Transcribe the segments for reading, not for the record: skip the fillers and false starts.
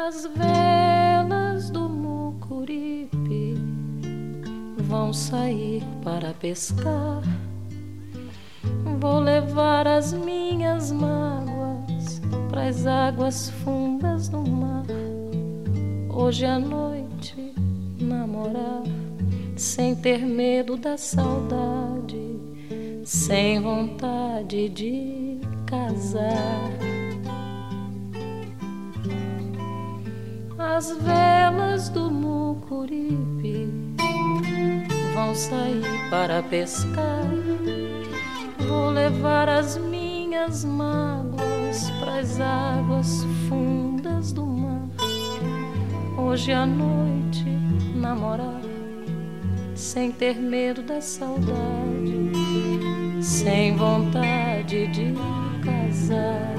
As velas do Mucuripe vão sair para pescar. Vou levar as minhas mágoas pras águas fundas do mar. Hoje à noite namorar, sem ter medo da saudade, sem vontade de casar. As velas do Mucuripe vão sair para pescar. Vou levar as minhas mágoas pras águas fundas do mar. Hoje à noite namorar, sem ter medo da saudade, sem vontade de casar.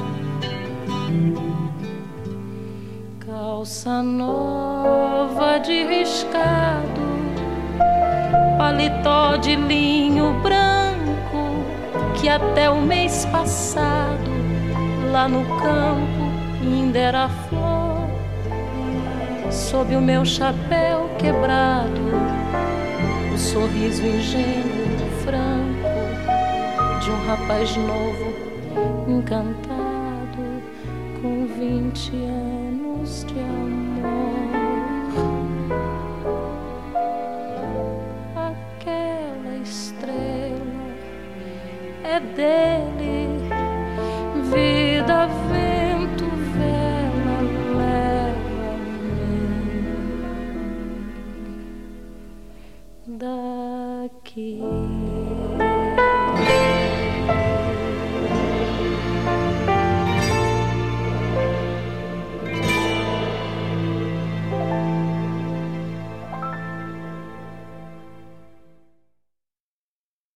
Calça nova de riscado, paletó de linho branco, que até o mês passado lá no campo ainda era flor. Sob o meu chapéu quebrado, o sorriso ingênuo, franco, de um rapaz novo, encantado, com 20 anos de amor. Aquela estrela é dele, vida, vento, vela, leva-me daqui.